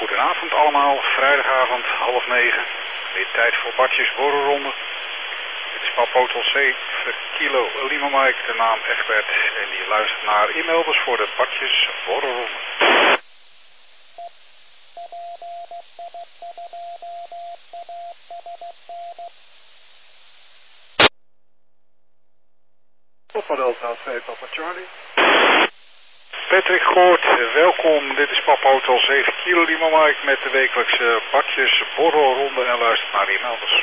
Goedenavond allemaal, vrijdagavond 8:30. Weer tijd voor Bartjes borrelronde. Dit is Papa Hotel 7 Kilo Lima Mike, de naam Egbert. En die luistert naar e-mailers voor de Bartjes borrelronde. Papa Delta 2, Papa Charlie. Patrick Goort, welkom. Dit is Papa Hotel 7 Kilo Lima Mike met de wekelijkse Bartjes borrelronde en luistert naar e-mailers.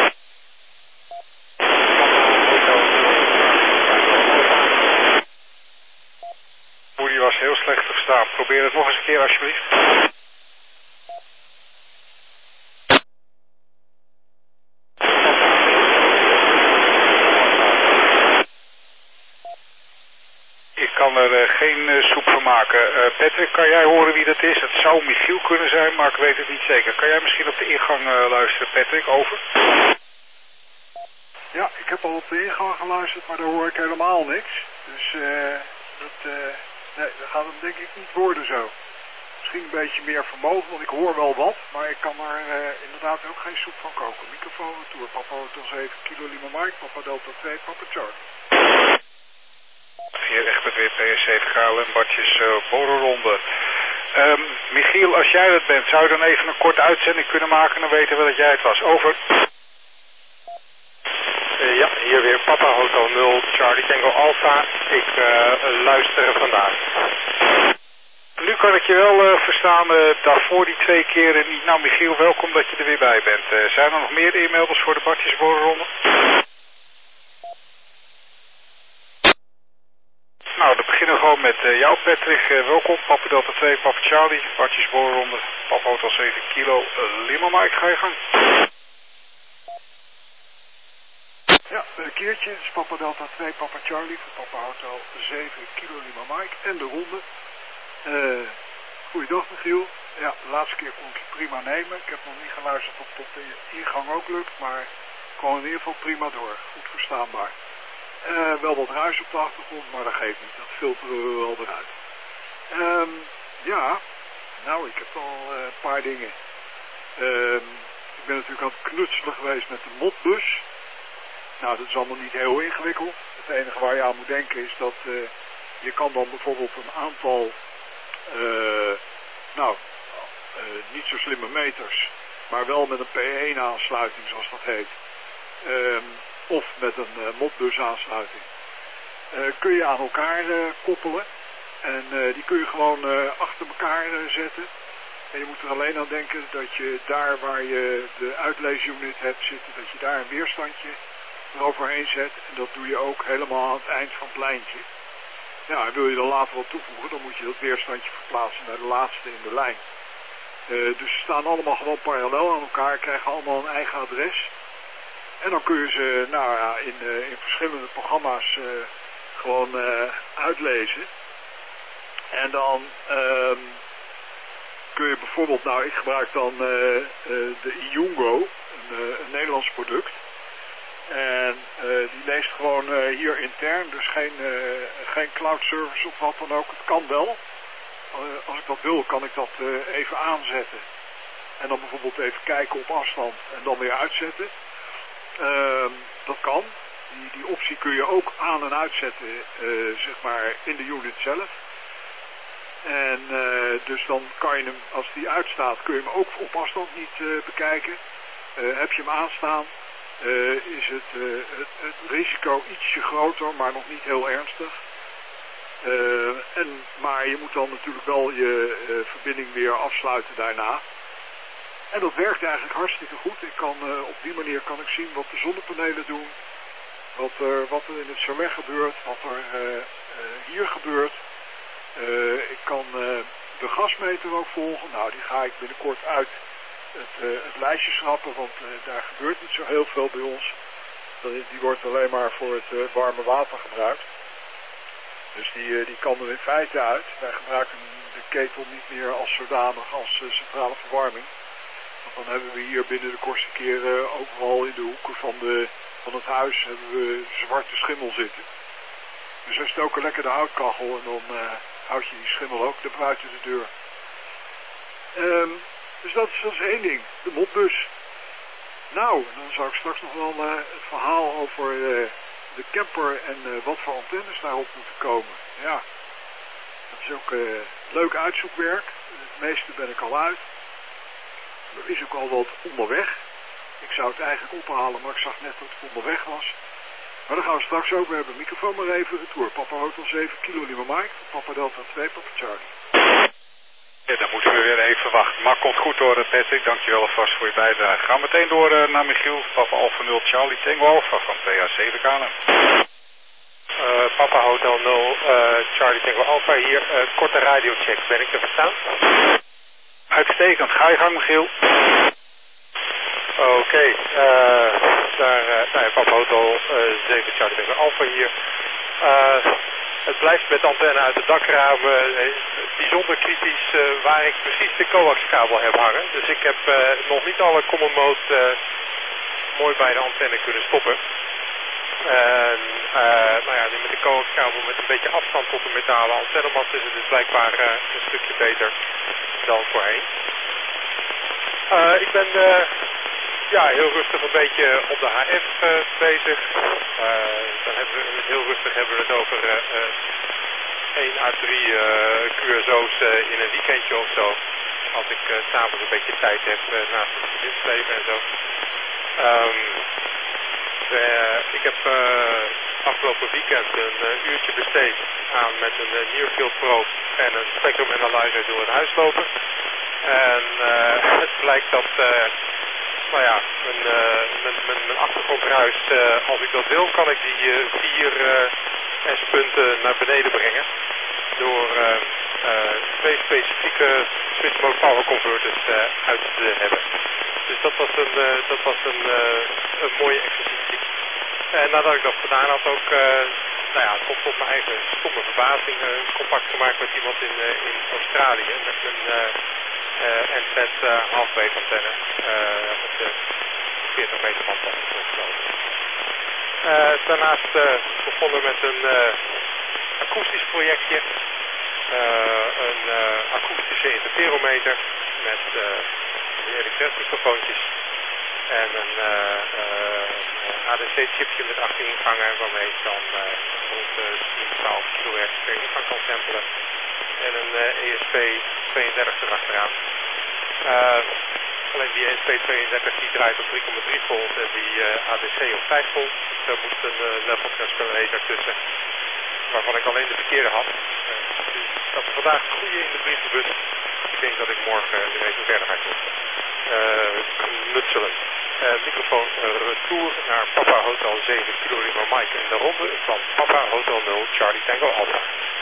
Die was heel slecht te verstaan. Probeer het nog eens een keer alsjeblieft. Ik kan er geen soep van maken. Patrick, kan jij horen wie dat is? Het zou Michiel kunnen zijn, maar ik weet het niet zeker. Kan jij misschien op de ingang luisteren, Patrick? Over. Ja, ik heb al op de ingang geluisterd, maar daar hoor ik helemaal niks. Dus nee, dat gaat hem denk ik niet worden zo. Misschien een beetje meer vermogen, want ik hoor wel wat, maar ik kan er inderdaad ook geen soep van koken. Microfoon retour, Papa Hotel 7 Kilo Lima Mike, Papa Delta 2, Papa Charlie. Hier Egbert weer PS7 KLM Bartjes borrelronde. Michiel, als jij dat bent, zou je dan even een korte uitzending kunnen maken? Dan weten we dat jij het was. Over. Ja, hier weer Papa Hotel 0, Charlie Tango Alpha. Ik luister vandaag. Nu kan ik je wel verstaan, daarvoor die 2 keren niet. Nou Michiel, welkom dat je er weer bij bent. Zijn er nog meer e-mailers voor de Bartjes borrelronde? Nou, dan beginnen we gewoon met jou Patrick. Welkom, Papa Delta 2, Papa Charlie, Bartjes borrelronde, Papa Hotel 7 Kilo Lima Mike, ga je gang. Ja, een keertje. Het is Papa Delta 2, Papa Charlie voor Papa Hotel 7 Kilo Lima Mike en de ronde. Goeiedag Michiel. Ja, de laatste keer kon ik je prima nemen. Ik heb nog niet geluisterd of het op de ingang ook lukt, maar ik kon in ieder geval prima door. Goed verstaanbaar. Wel wat ruis op de achtergrond, maar dat geeft niet. Dat filteren we wel eruit. Ja, nou ik heb al een paar dingen. Ik ben natuurlijk aan het knutselen geweest met de modbus. Nou, dat is allemaal niet heel ingewikkeld. Het enige waar je aan moet denken is dat je kan dan bijvoorbeeld een aantal, niet zo slimme meters, maar wel met een P1 aansluiting zoals dat heet, of met een modbus aansluiting, kun je aan elkaar koppelen en die kun je gewoon achter elkaar zetten. En je moet er alleen aan denken dat je daar waar je de uitleesunit hebt zitten, dat je daar een weerstandje eroverheen zet. En dat doe je ook helemaal aan het eind van het lijntje. Ja, en wil je er later wat toevoegen, dan moet je dat weerstandje verplaatsen naar de laatste in de lijn. Dus ze staan allemaal gewoon parallel aan elkaar, krijgen allemaal een eigen adres. En dan kun je ze in verschillende programma's gewoon uitlezen. En dan kun je bijvoorbeeld, nou ik gebruik dan de Iungo, een Nederlands product. En die leest gewoon hier intern, dus geen cloud service of wat dan ook. Het kan wel. Als ik dat wil, kan ik dat even aanzetten. En dan bijvoorbeeld even kijken op afstand en dan weer uitzetten. Dat kan. Die optie kun je ook aan en uitzetten, zeg maar, in de unit zelf. En dus dan kan je hem, als die uitstaat, kun je hem ook op afstand niet bekijken. Heb je hem aanstaan, is het risico ietsje groter, maar nog niet heel ernstig. Maar je moet dan natuurlijk wel je verbinding weer afsluiten daarna. En dat werkt eigenlijk hartstikke goed. Op die manier kan ik zien wat de zonnepanelen doen, wat er in het chalet gebeurt, wat er hier gebeurt. Ik kan de gasmeter ook volgen. Nou, die ga ik binnenkort uit het lijstje schrappen, want daar gebeurt niet zo heel veel bij ons. Die wordt alleen maar voor het warme water gebruikt. Dus die kan er in feite uit. Wij gebruiken de ketel niet meer als zodanig als centrale verwarming. Want dan hebben we hier binnen de kortste keren overal in de hoeken van het huis hebben we zwarte schimmel zitten. Dus we stoken lekker de houtkachel en dan houd je die schimmel ook buiten de deur. Dus dat is één ding, de motbus. Nou, dan zou ik straks nog wel het verhaal over de camper en wat voor antennes daarop moeten komen. Ja, dat is ook leuk uitzoekwerk. Het meeste ben ik al uit. Er is ook al wat onderweg. Ik zou het eigenlijk ophalen, maar ik zag net dat het onderweg was. Maar daar gaan we straks over hebben. Microfoon maar even retour. Papa Hotel 7 Kilo Lima Mike. Papa Delta 2, Papa Charlie. Ja, dan moeten we weer even wachten. Maar komt goed hoor, Patrick. Dankjewel alvast voor je bijdrage. Gaan we meteen door naar Michiel. Papa Alpha 0 Charlie Tango Alpha van PH7 KLM. Papa Hotel 0 Charlie Tango Alpha hier. Korte radiocheck. Ben ik te verstaan? Uitstekend. Ga je gang, Michiel. Oké. Papa Hotel 7 Charlie Tango Alpha hier. Het blijft met antenne uit het dakramen bijzonder kritisch waar ik precies de coaxkabel heb hangen. Dus ik heb nog niet alle common mode mooi bij de antenne kunnen stoppen. En nu met de coaxkabel met een beetje afstand tot de metalen antennemast is het dus blijkbaar een stukje beter dan voorheen. Ik ben heel rustig een beetje op de HF bezig. Dan hebben we heel rustig het over 1 à 3 QSO's in een weekendje of zo. Als ik s'avonds een beetje tijd heb naast het gezinsleven en zo. Ik heb afgelopen weekend een uurtje besteed aan met een Nearfield probe en een spectrum analyzer door het huis lopen. En het blijkt dat mijn achtergrondruis, als ik dat wil, kan ik die 4 S-punten naar beneden brengen. Door 2 specifieke switch mode power converters uit te hebben. Dus dat was een mooie exercitie. En nadat ik dat gedaan had ook, tot mijn eigen stomme verbazing, contact gemaakt met iemand in Australië. Met een NZ halfwave antenne op de 40 meter band. Daarnaast begonnen met een akoestisch projectje. Een akoestische interferometer met elektrosmicrofoontjes en een ADC-chipje met 18 ingangen waarmee ik dan rond 12 kHz per ingang kan samplen en een ESP32 erachteraan. Alleen die ESP32 die draait op 3,3 volt en die ADC op 5 volt. Dus daar moet een level transponderator tussen, waarvan ik alleen de verkeerde had. Dus dat is vandaag het goede in de brievenbus. Ik denk dat ik morgen weer even verder ga knutselen. Microfoon retour naar Papa Hotel 7 Kilo Lima Mike en de ronde van Papa Hotel 0 Charlie Tango Alpha.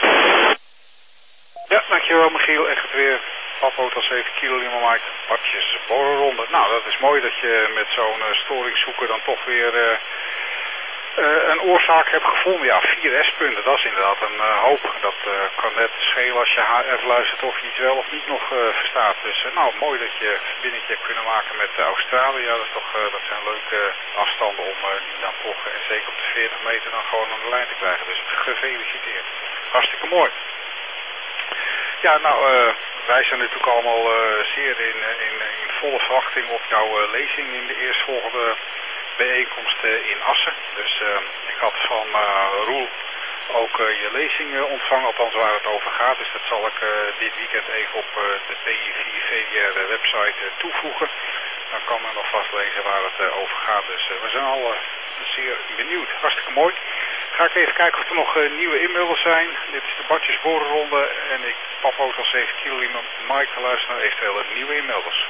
Ja, dankjewel Michiel. Echt weer Papa Hotel 7 Kilo Lima Mike. Pakjes borrelronde. Nou, dat is mooi dat je met zo'n storingszoeker dan toch weer een oorzaak hebt gevonden. Ja, 4 S-punten, dat is inderdaad een hoop. Dat kan net schelen als je HF luistert of je iets wel of niet nog verstaat. Dus mooi dat je een verbinding hebt kunnen maken met Australië. Ja, dat zijn leuke afstanden om die dan toch, en zeker op de 40 meter, dan gewoon aan de lijn te krijgen. Dus gefeliciteerd. Hartstikke mooi. Ja, wij zijn natuurlijk allemaal zeer in volle verwachting op jouw lezing in de eerstvolgende bijeenkomst in Assen. Dus ik had van Roel ook je lezing ontvangen, althans waar het over gaat. Dus dat zal ik dit weekend even op de PI4VDR website toevoegen. Dan kan men nog vast lezen waar het over gaat. Dus we zijn al zeer benieuwd. Hartstikke mooi. Ga ik even kijken of er nog nieuwe inmiddels zijn. Dit is de Bartjes Borenronde en ik Papa Hotel 7 Kilo Lima Mike luisteren naar eventuele nieuwe inmiddels.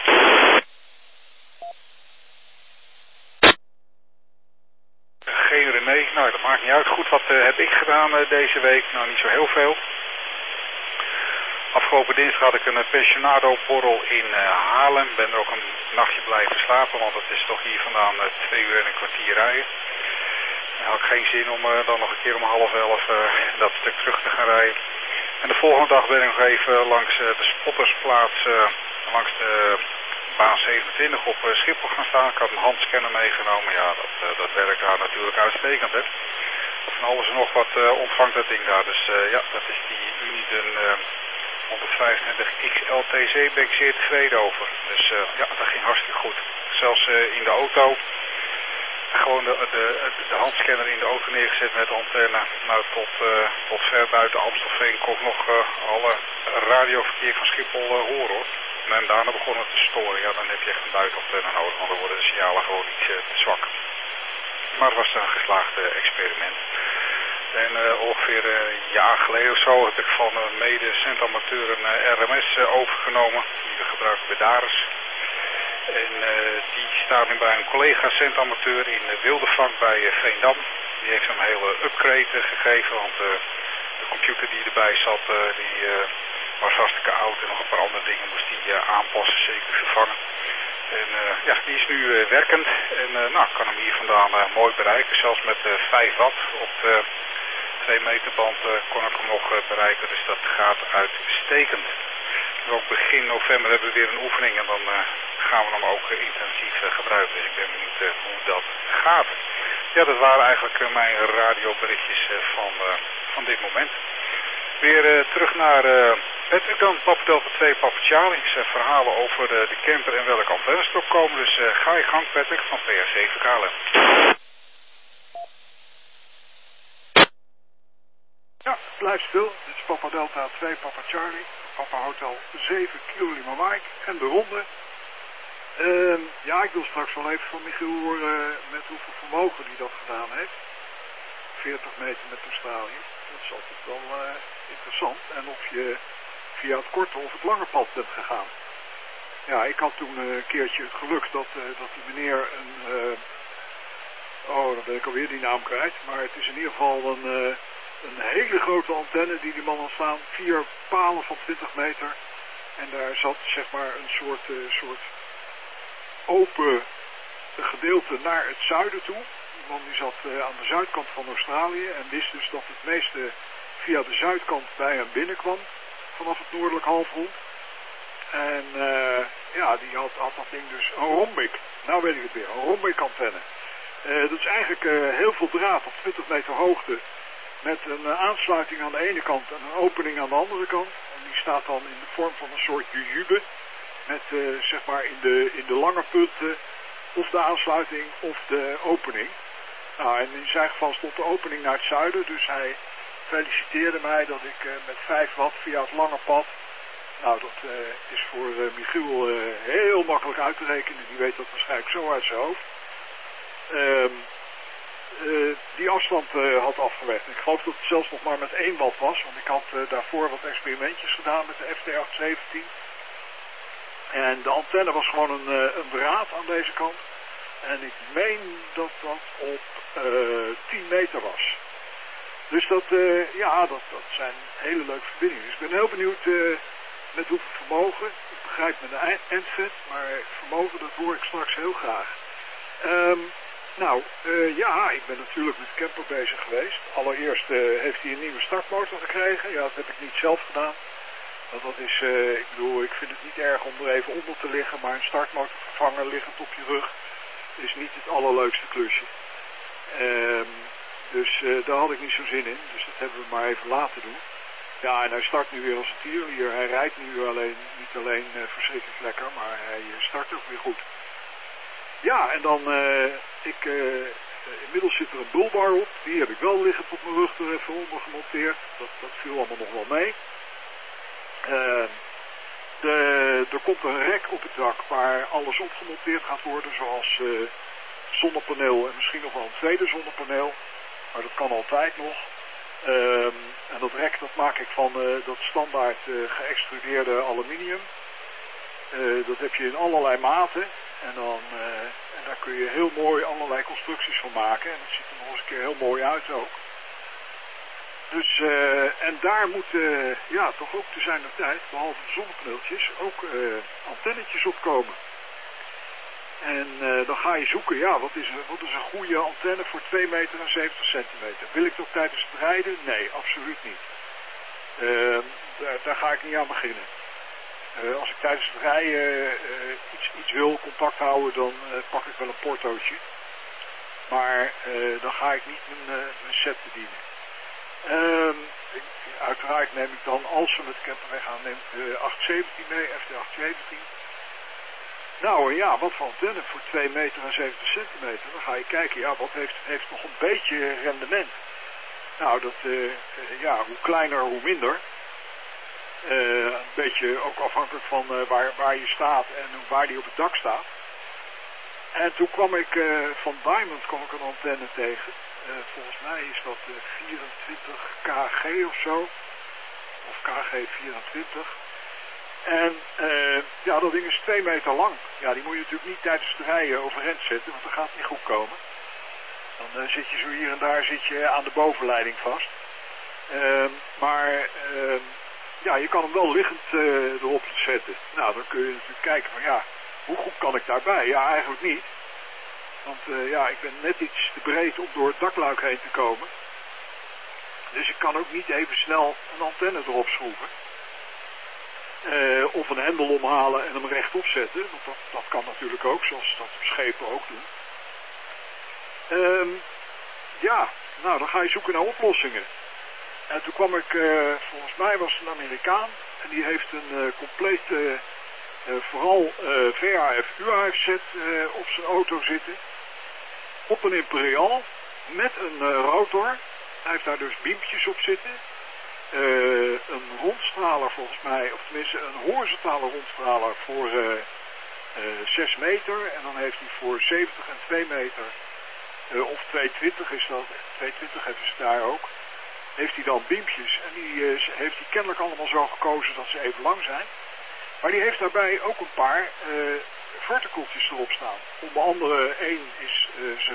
Geen René, nou dat maakt niet uit. Goed, wat heb ik gedaan deze week? Nou, niet zo heel veel. Afgelopen dinsdag had ik een pensionado borrel in Haarlem. Ben er ook een nachtje blijven slapen, want het is toch hier vandaan 2 uur en een kwartier rijden. Dan had ik geen zin om dan nog een keer om 10:30 dat stuk terug te gaan rijden. En de volgende dag ben ik nog even langs de spottersplaats, langs de baan 27 op Schiphol gaan staan. Ik had een handscanner meegenomen. Ja, dat werkt daar natuurlijk uitstekend, hè. Van alles en nog wat ontvangt dat ding daar. Dus ja, dat is die Uniden 125 XLTC ben ik zeer tevreden over. Dus ja, dat ging hartstikke goed. Zelfs in de auto. Gewoon de handscanner in de auto neergezet met de antenne. Nou, tot ver buiten Amstelveen kon ik nog alle radioverkeer van Schiphol horen hoor. En daarna begon het te storen. Ja, dan heb je echt een buitenantenne nodig, want dan worden de signalen gewoon iets te zwak. Maar het was een geslaagd experiment. En ongeveer een jaar geleden of zo heb ik van een mede-centamateur een RMS overgenomen. Die we gebruiken bij Dares. En die staat nu bij een collega-centamateur in Wildevang bij Veendam. Die heeft hem een hele upgrade gegeven, want de computer die erbij zat, die was hartstikke oud. En nog een paar andere dingen moest hij aanpassen, zeker vervangen. En ja, die is nu werkend en nou, kan hem hier vandaan mooi bereiken. Zelfs met 5 watt op de 2 meter band kon ik hem nog bereiken, dus dat gaat uitstekend. Ook begin november hebben we weer een oefening en dan gaan we hem ook intensief gebruiken. Dus ik ben benieuwd hoe dat gaat. Ja, dat waren eigenlijk mijn radioberichtjes van dit moment. Weer terug naar Patrick dan, Papa Delta 2, Papa Charlie. Verhalen over de camper en welke antennes erop komen. Dus ga je gang Patrick van PR7 KLM. Ja, blijf stil. Dit is Papa Delta 2, Papa Charlie. Papa Hotel 7 Kilo Lima Mike en de ronde. Ja, ik wil straks wel even van Michiel horen met hoeveel vermogen hij dat gedaan heeft. 40 meter met Australië. Dat is altijd wel interessant. En of je via het korte of het lange pad bent gegaan. Ja, ik had toen een keertje het geluk dat die meneer dan ben ik alweer die naam kwijt. Maar het is in ieder geval een hele grote antenne die man had staan. 4 palen van 20 meter. En daar zat zeg maar een soort open gedeelte naar het zuiden toe. Die man die zat aan de zuidkant van Australië en wist dus dat het meeste via de zuidkant bij hem binnenkwam. Vanaf het noordelijk halfrond. En ja, die had dat ding dus een rhombic. Nou weet ik het weer, een rhombic antenne. Dat is eigenlijk heel veel draad op 20 meter hoogte. Met een aansluiting aan de ene kant en een opening aan de andere kant. En die staat dan in de vorm van een soort jujube. Met zeg maar in de lange punten of de aansluiting of de opening. Nou, en in zijn geval stond de opening naar het zuiden. Dus hij feliciteerde mij dat ik met 5 watt via het lange pad. Nou, dat is voor Michiel heel makkelijk uit te rekenen. Die weet dat waarschijnlijk zo uit zijn hoofd. Die afstand had afgelegd. Ik geloof dat het zelfs nog maar met 1 watt was. Want ik had daarvoor wat experimentjes gedaan met de FT817. En de antenne was gewoon een draad aan deze kant. En ik meen dat dat op 10 meter was. Dus dat zijn hele leuke verbindingen. Dus ik ben heel benieuwd met hoeveel vermogen. Ik begrijp met de endfit, maar vermogen dat hoor ik straks heel graag. Ja, ik ben natuurlijk met de camper bezig geweest. Allereerst heeft hij een nieuwe startmotor gekregen. Ja, dat heb ik niet zelf gedaan. Want dat is, ik vind het niet erg om er even onder te liggen, maar een startmotor vervangen liggend op je rug is niet het allerleukste klusje. Dus daar had ik niet zo zin in, dus dat hebben we maar even laten doen. Ja, en hij start nu weer als een tierenlier. Hij rijdt nu niet alleen verschrikkelijk lekker, maar hij start ook weer goed. Ja, en dan, inmiddels zit er een bullbar op. Die heb ik wel liggend op mijn rug er even onder gemonteerd. Dat viel allemaal nog wel mee. Er komt een rek op het dak waar alles op gemonteerd gaat worden, zoals zonnepaneel en misschien nog wel een tweede zonnepaneel. Maar dat kan altijd nog. En dat rek dat maak ik van dat standaard geëxtrudeerde aluminium. Dat heb je in allerlei maten. En daar kun je heel mooi allerlei constructies van maken. En dat ziet er nog eens een keer heel mooi uit ook. Dus, en daar moeten, toch ook te zijn de tijd, behalve de zonnepaneeltjes, ook antennetjes op komen. En dan ga je zoeken, wat is een goede antenne voor 2 meter en 70 centimeter. Wil ik dat tijdens het rijden? Nee, absoluut niet. Daar ga ik niet aan beginnen. Als ik tijdens het rijden iets wil, contact houden, dan pak ik wel een portootje. Maar dan ga ik niet mijn set bedienen. uiteraard neem ik dan, als we met de camper weggaan, neem ik 817 mee, FT 817. Nou ja, wat voor antenne voor 2 meter en 70 centimeter. Dan ga je kijken, ja, wat heeft nog een beetje rendement. Nou, hoe kleiner, hoe minder. Een beetje ook afhankelijk van waar je staat en waar die op het dak staat. En toen kwam ik van Diamond een antenne tegen. Volgens mij is dat 24 kg of zo. Of KG 24. En dat ding is 2 meter lang. Ja, die moet je natuurlijk niet tijdens het rijden overeind zetten, want dat gaat niet goed komen. Dan zit je zo hier en daar aan de bovenleiding vast. Je kan hem wel liggend erop zetten. Nou, dan kun je natuurlijk kijken van ja, hoe goed kan ik daarbij? Ja, eigenlijk niet. Want ik ben net iets te breed om door het dakluik heen te komen. Dus ik kan ook niet even snel een antenne erop schroeven. Of een hendel omhalen en hem rechtop zetten. Want dat kan natuurlijk ook, zoals ze dat op schepen ook doen. Dan ga je zoeken naar oplossingen. En toen kwam ik, volgens mij was het een Amerikaan. En die heeft een complete, vooral VHF-UHF set op zijn auto zitten. Op een Imperial. Met een rotor. Hij heeft daar dus biempjes op zitten. Een rondstraler volgens mij, of tenminste een horizontale rondstraler voor 6 meter. En dan heeft hij voor 70 en 2 meter, of 220 is dat, 220 hebben ze daar ook. Heeft hij dan biempjes en die heeft hij kennelijk allemaal zo gekozen dat ze even lang zijn. Maar die heeft daarbij ook een paar verticaltjes erop staan. Onder andere één is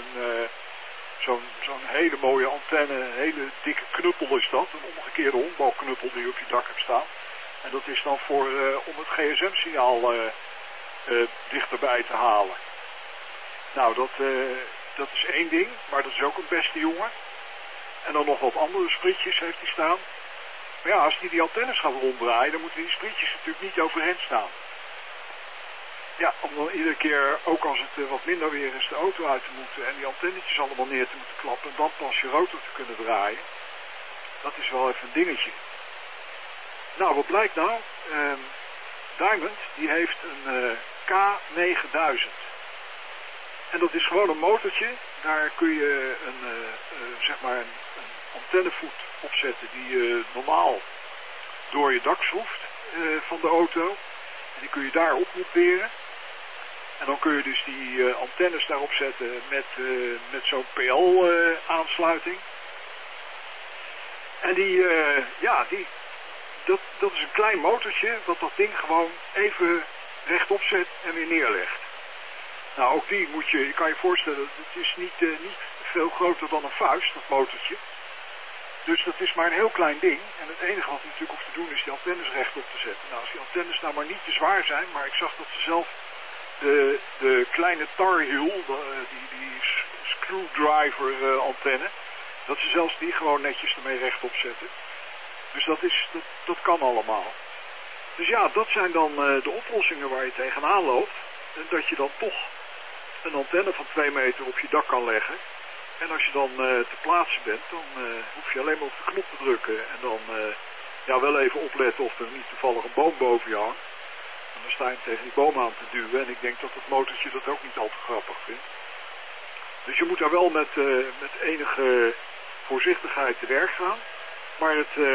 zo'n hele mooie antenne, een hele dikke knuppel is dat. Een omgekeerde honkbalknuppel die je op je dak hebt staan. En dat is dan om het gsm-signaal dichterbij te halen. Nou, dat is één ding, maar dat is ook een beste jongen. En dan nog wat andere sprietjes heeft hij staan. Maar ja, als hij die antennes gaat ronddraaien, dan moeten die sprietjes natuurlijk niet overeind staan. Ja, om dan iedere keer, ook als het wat minder weer is, de auto uit te moeten en die antennetjes allemaal neer te moeten klappen en dan pas je rotor te kunnen draaien. Dat is wel even een dingetje. Nou, wat blijkt nou? Diamond, die heeft een K9000. En dat is gewoon een motortje. Daar kun je een antennevoet op zetten die je normaal door je dak schroeft van de auto. En die kun je daar op monteren. En dan kun je dus die antennes daarop zetten met zo'n PL-aansluiting. En dat is een klein motortje dat ding gewoon even rechtop zet en weer neerlegt. Nou, ook die je kan je voorstellen, het is niet veel groter dan een vuist, dat motortje. Dus dat is maar een heel klein ding. En het enige wat je natuurlijk hoeft te doen is die antennes rechtop te zetten. Nou, als die antennes nou maar niet te zwaar zijn, maar ik zag dat ze zelf de kleine Tar Heel, die screwdriver antenne, dat ze zelfs die gewoon netjes ermee rechtop zetten. Dus dat kan allemaal. Dus ja, dat zijn dan de oplossingen waar je tegenaan loopt. Dat je dan toch een antenne van 2 meter op je dak kan leggen. En als je dan te plaatsen bent, dan hoef je alleen maar op de knop te drukken. En dan wel even opletten of er niet toevallig een boom boven je hangt. En dan sta je hem tegen die boom aan te duwen. En ik denk dat het motortje dat ook niet al te grappig vindt. Dus je moet daar wel met enige voorzichtigheid te werk gaan. Maar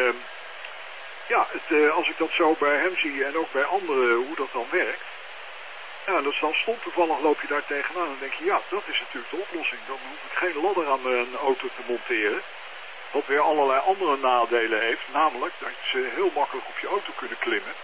als ik dat zo bij hem zie en ook bij anderen hoe dat dan werkt. Ja, dat is dan stom toevallig loop je daar tegenaan en dan denk je, ja, dat is natuurlijk de oplossing. Dan hoef ik geen ladder aan mijn auto te monteren. Wat weer allerlei andere nadelen heeft. Namelijk dat ze heel makkelijk op je auto kunnen klimmen.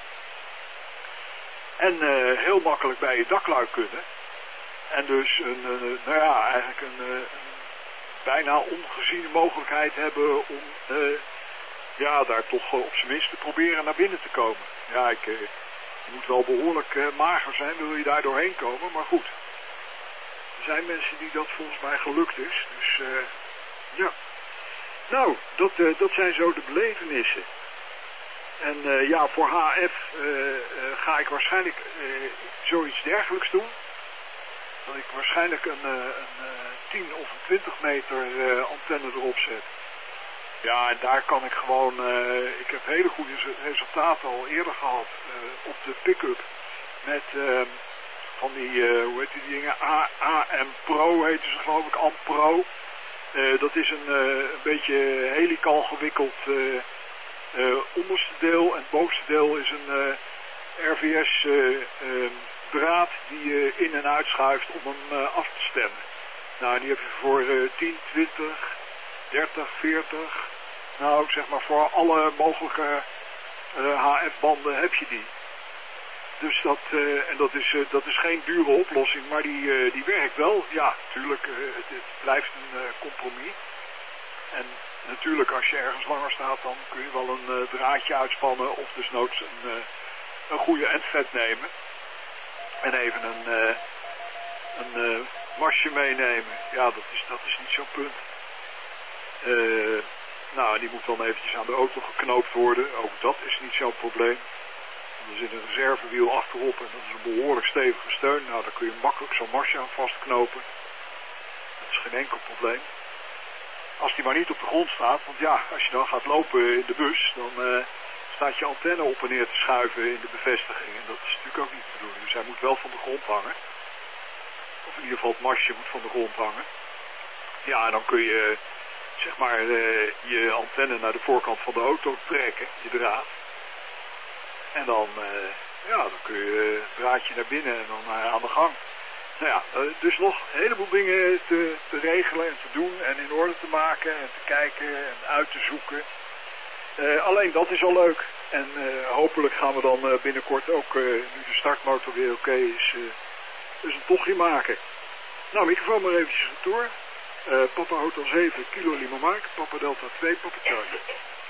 En heel makkelijk bij je dakluik kunnen. En dus eigenlijk een bijna ongeziene mogelijkheid hebben om daar toch op zijn minst te proberen naar binnen te komen. Ja, je moet wel behoorlijk mager zijn, wil je daar doorheen komen, maar goed. Er zijn mensen die dat volgens mij gelukt is, dus ja. Nou, dat zijn zo de belevenissen. En voor HF ga ik waarschijnlijk zoiets dergelijks doen. Dat ik waarschijnlijk een 10 of een 20 meter antenne erop zet. Ja, en daar kan ik gewoon, ik heb hele goede resultaten al eerder gehad op de pick-up met van die, hoe heet die dingen, AM Pro heten ze geloof ik, AM Pro. Dat is een beetje helical gewikkeld onderste deel en het bovenste deel is een RVS draad die je in en uitschuift om hem af te stemmen. Nou, die heb je voor 10, 20, 30, 40, nou zeg maar voor alle mogelijke HF-banden heb je die. Dus dat is geen dure oplossing, maar die werkt wel. Ja, natuurlijk, het blijft een compromis. En natuurlijk, als je ergens langer staat, dan kun je wel een draadje uitspannen of desnoods een goede endvet nemen. En even een masje meenemen. Ja, dat is niet zo'n punt. Nou, die moet dan eventjes aan de auto geknoopt worden. Ook dat is niet zo'n probleem. Er zit een reservewiel achterop en dat is een behoorlijk stevige steun. Nou, daar kun je makkelijk zo'n masje aan vastknopen. Dat is geen enkel probleem. Als die maar niet op de grond staat, want ja, als je dan gaat lopen in de bus, dan staat je antenne op en neer te schuiven in de bevestiging. En dat is natuurlijk ook niet de bedoeling. Dus hij moet wel van de grond hangen. Of in ieder geval het masje moet van de grond hangen. Ja, en dan kun je, zeg maar, je antenne naar de voorkant van de auto trekken, je draad. En dan kun je het draadje naar binnen en dan aan de gang. Nou ja, dus nog een heleboel dingen te regelen en te doen en in orde te maken en te kijken en uit te zoeken. Alleen dat is al leuk. En hopelijk gaan we dan binnenkort ook, nu de startmotor weer oké is, dus een tochtje maken. Nou, microfoon maar eventjes retour. Papa Hotel 7, Kilo Lima Mike, Papa Delta 2, Papa Charlie.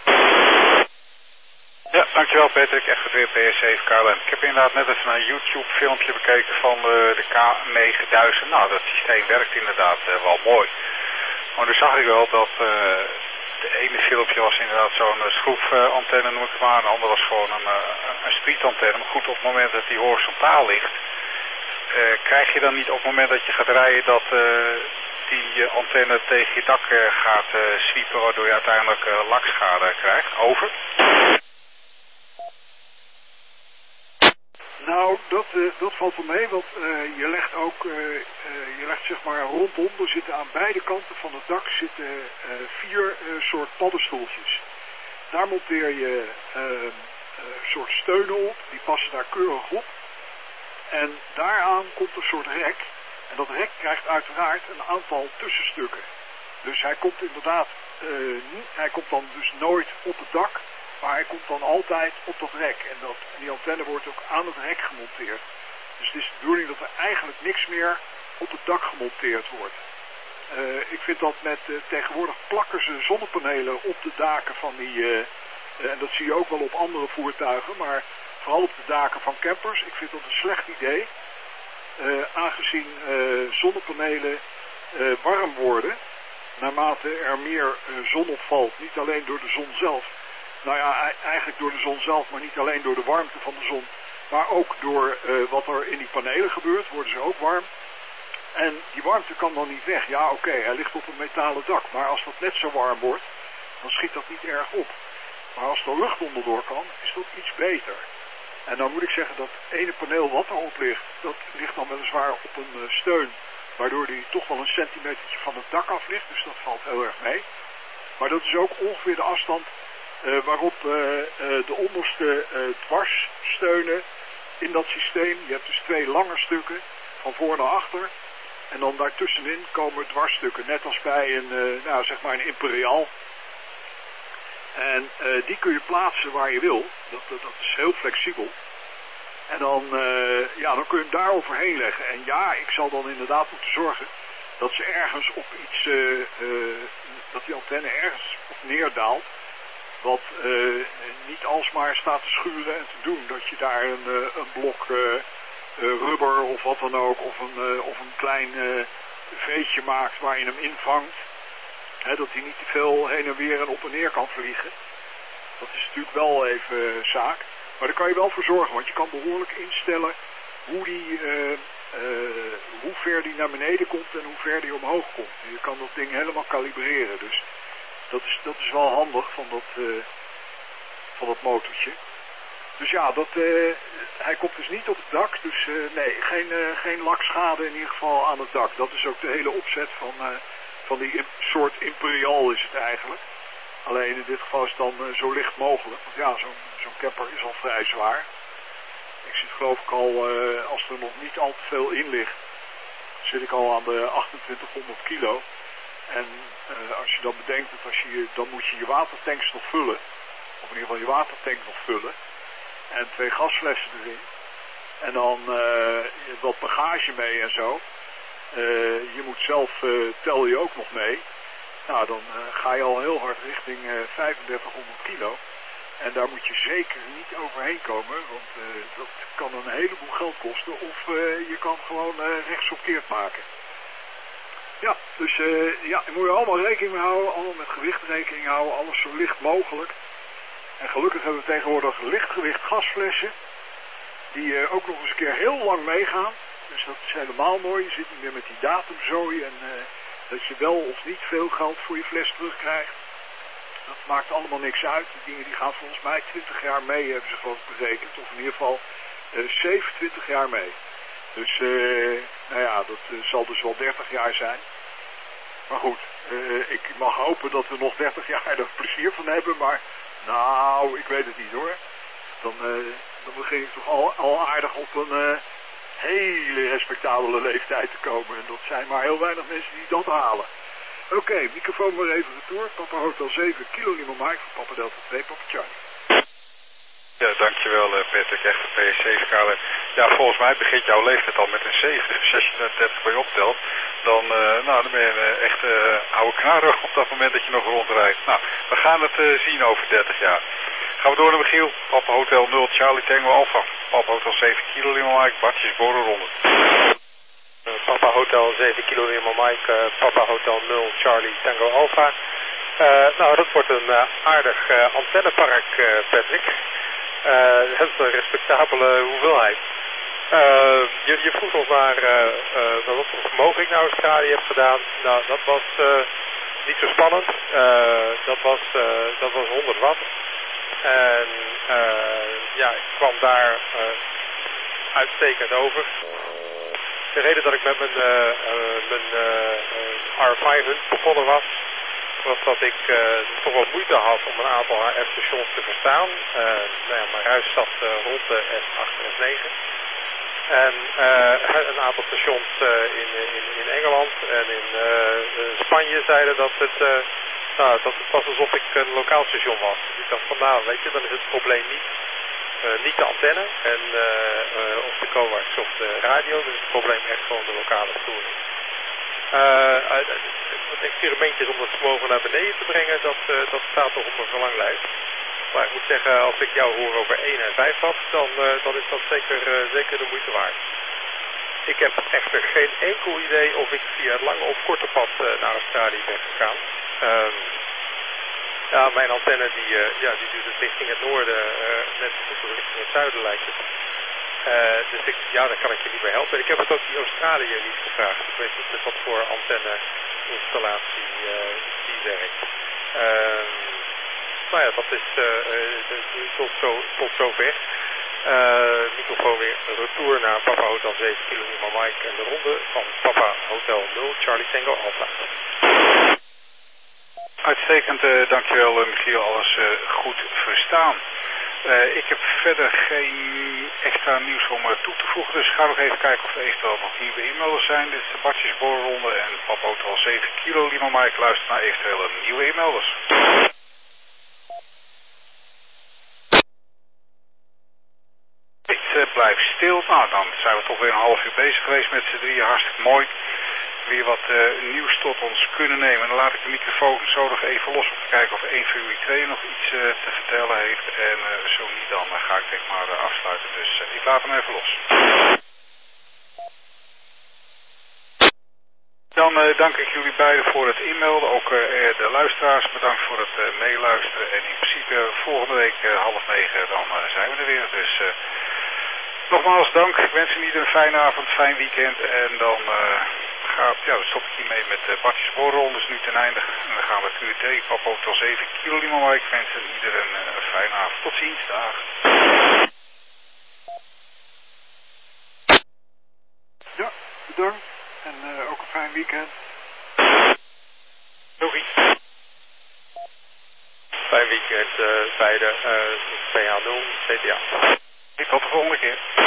Ja, dankjewel Patrick, echt weer PS7 KLM. Ik heb inderdaad net even een YouTube filmpje bekeken van de K9000. Nou, dat systeem werkt inderdaad wel mooi. Maar toen zag ik wel dat de ene filmpje was inderdaad zo'n schroefantenne noem ik het maar. En de andere was gewoon een streetantenne. Maar goed, op het moment dat die horizontaal ligt, krijg je dan niet op het moment dat je gaat rijden dat die antenne tegen je dak gaat zwiepen, waardoor je uiteindelijk lakschade krijgt? Over. Nou, dat valt wel mee, want je legt zeg maar rondom, er zitten aan beide kanten van het dak zitten 4 soort paddenstoeltjes. Daar monteer je soort steunen op, die passen daar keurig op. En daaraan komt een soort rek. En dat rek krijgt uiteraard een aantal tussenstukken. Dus hij komt inderdaad hij komt dan dus nooit op het dak, maar hij komt dan altijd op dat rek. En die antenne wordt ook aan het rek gemonteerd. Dus het is de bedoeling dat er eigenlijk niks meer op het dak gemonteerd wordt. Ik vind dat tegenwoordig plakken ze zonnepanelen op de daken van die, en dat zie je ook wel op andere voertuigen, maar vooral op de daken van campers. Ik vind dat een slecht idee, aangezien zonnepanelen warm worden, naarmate er meer zon opvalt, niet alleen door de zon zelf. Nou ja, eigenlijk door de zon zelf, maar niet alleen door de warmte van de zon, maar ook door wat er in die panelen gebeurt, worden ze ook warm. En die warmte kan dan niet weg. Ja, oké, hij ligt op een metalen dak, maar als dat net zo warm wordt, dan schiet dat niet erg op. Maar als er lucht onderdoor kan, is dat iets beter. En dan moet ik zeggen dat het ene paneel wat erop ligt, dat ligt dan weliswaar op een steun, waardoor die toch wel een centimetertje van het dak af ligt, dus dat valt heel erg mee. Maar dat is ook ongeveer de afstand waarop de onderste dwarssteunen in dat systeem, je hebt dus 2 lange stukken van voor naar achter, en dan daartussenin komen dwarsstukken, net als bij een, zeg maar een imperiaal. En die kun je plaatsen waar je wil, dat is heel flexibel. En dan kun je hem daar overheen leggen. En ja, ik zal dan inderdaad moeten zorgen dat ze ergens op iets, dat die antenne ergens op neerdaalt, wat niet alsmaar staat te schuren en te doen. Dat je daar een blok rubber of wat dan ook, of een klein veetje maakt waar je hem invangt. Dat hij niet te veel heen en weer en op en neer kan vliegen. Dat is natuurlijk wel even zaak. Maar daar kan je wel voor zorgen, want je kan behoorlijk instellen hoe ver die naar beneden komt en hoe ver die omhoog komt. Je kan dat ding helemaal kalibreren. Dus Dat is wel handig van dat motortje. Dus ja, hij komt dus niet op het dak. Dus nee, geen lakschade in ieder geval aan het dak. Dat is ook de hele opzet van die soort Imperial is het eigenlijk. Alleen in dit geval is het dan zo licht mogelijk. Want ja, zo'n camper is al vrij zwaar. Ik zit geloof ik al, als er nog niet al te veel in ligt, zit ik al aan de 2800 kilo. En als je dan bedenkt dat dan moet je je watertanks nog vullen. Of in ieder geval je watertank nog vullen. En 2 gasflessen erin. En dan wat bagage mee en zo. Je moet zelf, tel je ook nog mee. Nou, dan ga je al heel hard richting 3500 kilo. En daar moet je zeker niet overheen komen. Want dat kan een heleboel geld kosten. Of je kan gewoon rechtsomkeerd maken. Ja, dus ja, je moet er allemaal rekening mee houden. Allemaal met gewicht rekening houden. Alles zo licht mogelijk. En gelukkig hebben we tegenwoordig lichtgewicht gasflessen. Die ook nog eens een keer heel lang meegaan. Dus dat is helemaal mooi. Je zit niet meer met die datumzooi. En dat je wel of niet veel geld voor je fles terugkrijgt. Dat maakt allemaal niks uit. Die dingen die gaan volgens mij 20 jaar mee, hebben ze geloof ik berekend. Of in ieder geval 27 jaar mee. Dus nou ja, dat zal dus wel 30 jaar zijn. Maar goed, ik mag hopen dat we nog 30 jaar er plezier van hebben. Maar nou, ik weet het niet hoor. Dan begin ik toch al aardig op een hele respectabele leeftijd te komen. En dat zijn maar heel weinig mensen die dat halen. Oké, microfoon maar even retour. Papa Hotel 7, Kilo Lima Mike voor Papa Delta 2, Papa Charlie. Ja, dankjewel Patrick, echt de PS7-kader. Ja, volgens mij begint jouw leeftijd al met een 7. Dus als je dat 30 bij je optelt, dan ben je een echte oude knarrug op dat moment dat je nog rondrijdt. Nou, we gaan het zien over 30 jaar. Gaan we door naar Michiel. Papa Hotel 0, Charlie Tango Alpha. Papa Hotel 7, Kilo Lima Mike, Bartjes Borrenronde. Papa Hotel 7 Kilo Lima Mike, Papa Hotel 0 Charlie Tango Alpha. Nou, dat wordt een aardig antennepark, Patrick. Dat is een respectabele hoeveelheid. Je vroeg ons naar wat voor vermogen ik naar Australië heb gedaan. Nou, dat was niet zo spannend. Dat was 100 watt. En ja, ik kwam daar uitstekend over. De reden dat ik met mijn R5 begonnen was dat ik toch wel moeite had om een aantal HF-stations te verstaan. Nou ja, mijn huis zat rond de S8 en S9. En een aantal stations in Engeland en in Spanje zeiden dat het was alsof ik een lokaal station was. Dus ik dacht van nou, weet je, dan is het probleem niet de antenne en of de coax of de radio. Dus het probleem echt gewoon de lokale storing. Het experimentje om dat vermogen naar beneden te brengen, dat staat toch op mijn verlanglijst. Maar ik moet zeggen, als ik jou hoor over 1 en 5 watt, dan is dat zeker de moeite waard. Ik heb echter geen enkel idee of ik via het lange of korte pad naar Australië ben gegaan. Ja, mijn antenne die duwt het richting het noorden, net zo goed als richting het zuiden lijkt het. Dus daar kan ik je niet bij helpen. Ik heb het ook die Australiër niet gevraagd. Ik weet niet met wat voor antenne-installatie die werkt. Nou ja, dat is tot zover. Microfoon weer retour naar Papa Hotel 7 Kilo Lima Mike en de ronde van Papa Hotel 0 Charlie Tango Alpha. Uitstekend, dankjewel Michiel, alles goed verstaan. Ik heb verder geen extra nieuws om toe te voegen, dus ik ga nog even kijken of er eventueel nog nieuwe e-mailers zijn. Dit is de Bartjes Borrenronde en Papa Hotel 7 Kilo Lima Mike luistert naar eventuele nieuwe e-mailers. Het blijft stil. Nou, dan zijn we toch weer een half uur bezig geweest met z'n drieën. Hartstikke mooi. Weer wat nieuws tot ons kunnen nemen. Dan laat ik de microfoon zo nog even los om te kijken of 1 voor u 2 nog iets te vertellen heeft. En zo niet, dan ga ik zeg maar afsluiten. Dus ik laat hem even los. Dan dank ik jullie beiden voor het inmelden. Ook de luisteraars bedankt voor het meeluisteren. En in principe volgende week 8:30 dan zijn we er weer. Dus nogmaals dank. Ik wens jullie een fijne avond, fijn weekend. En dan dan stop ik hiermee met Bartjes Borrelrondes nu ten einde. En dan gaan we QT, Papa Hotel 7 Kilo Lima Mike. Ik wens iedereen een fijne avond. Tot ziens, dag. Ja, bedankt. En ook een fijn weekend. Doei. Fijn weekend, beide. PH0, CTA. Tot de volgende keer.